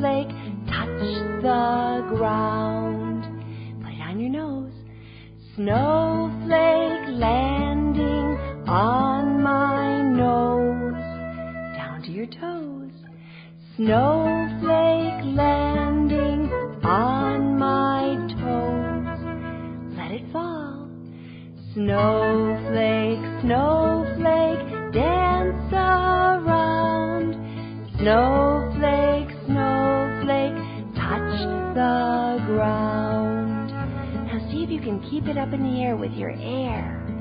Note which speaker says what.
Speaker 1: snowflake, touch the ground. Put it on your nose. Snowflake landing on my nose. Down to your toes. Snowflake landing on my toes. Let it fall. Snowflake, snowflake, dance around. Snowflake, snowflake, touch the ground. Now see if you can keep it up in the air with your air.